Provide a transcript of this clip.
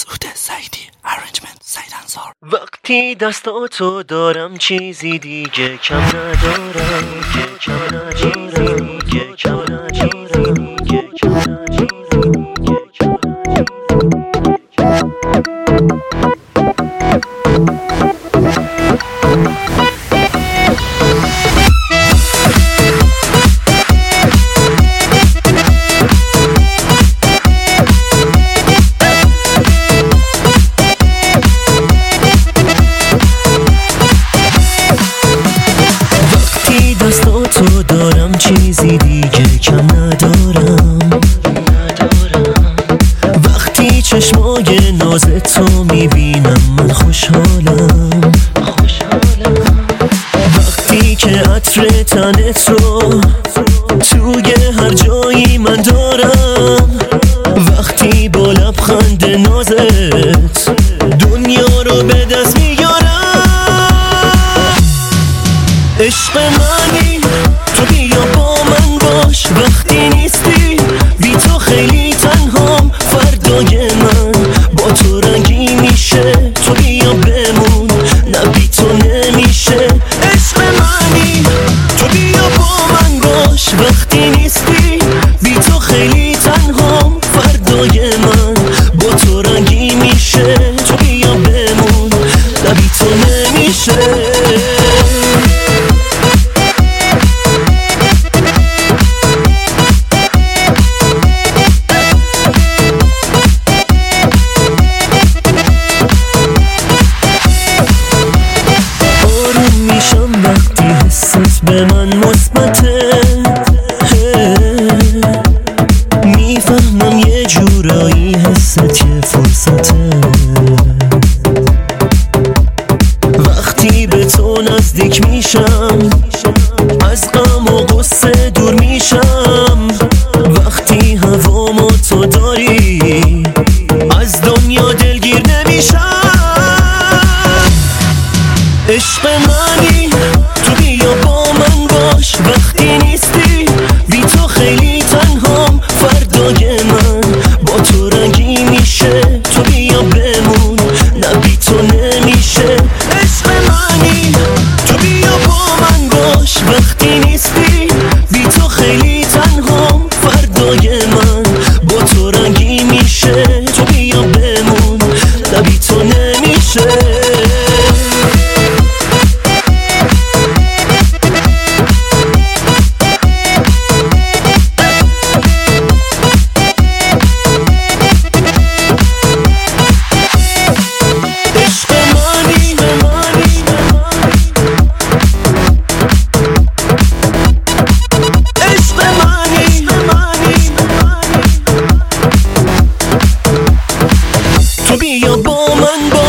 مسعود سعیدی، ارنجمنت سعید انصار. وقتی دستاتو دارم چیزی دیگه کم ندارم، تو دارم چیزی دیگه کم ندارم. وقتی چشمای ناز تو میبینم من خوشحالم. وقتی که عطر تنت رو توی هر جایی من دارم. وقتی با لبخند نازت دنیا رو به دست میارم. عشق منی تو بیا با من باش، وقتی نیستی بی تو خیلی تنهام. فردای من با تو رنگی میشه، تو بیا بمون نه بی تو نمیشه. عشق منی تو بیا با من باش، وقتی نیستی بی تو خیلی تنهام. فردای من با تو رنگی میشه، تو بیا بمون نه بی تو نمیشه. وقتی حست به من مثبته، میفهمم یه جورایی حست یه فرصته. وقتی به تو نزدیک میشم از غم و غصه دور میشم. وقتی هوامو تو داری از دنیا دلگیر نمیشم. عشق منی تو بیا با من باش، وقتی نیستی بی تو خیلی تنهام. فردای من با تو رنگی میشه، تو بیا بمون نه بی تو نمیشه. عشق منی تو بیا با من باش، وقتی نیستی بی تو خیلی تنهام. فردای من با تو رنگی میشه، تو بیا بمون نه بی تو نمیشه. تو بیا با من